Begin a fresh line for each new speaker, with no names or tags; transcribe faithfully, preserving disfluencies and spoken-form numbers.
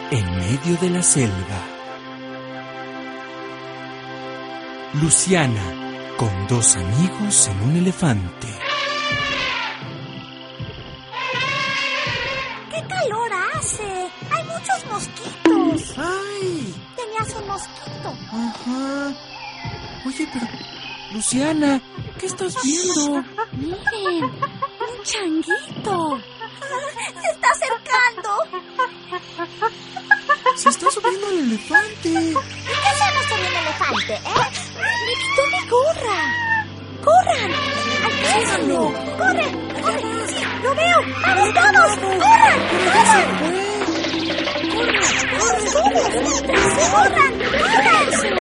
en medio de la selva. Luciana, con dos amigos en un elefante.
¡Qué calor hace! ¡Hay muchos mosquitos!
¡Ay!
Tenías un mosquito.
Ajá. Oye, pero... Luciana, ¿qué estás viendo?
Miren, un changuito. Se está acercando.
Se está subiendo al elefante.
¿Y qué hacemos con el elefante, eh? Me quitó mi gorra. ¡Corran! ¡Alcánzalo! ¡Corre! ¡Corre! ¡Sí, lo veo! ¡Vamos todos! ¡Corran! ¡Corran! ¡Corran! ¡Corran! ¡Corran! ¡Corran!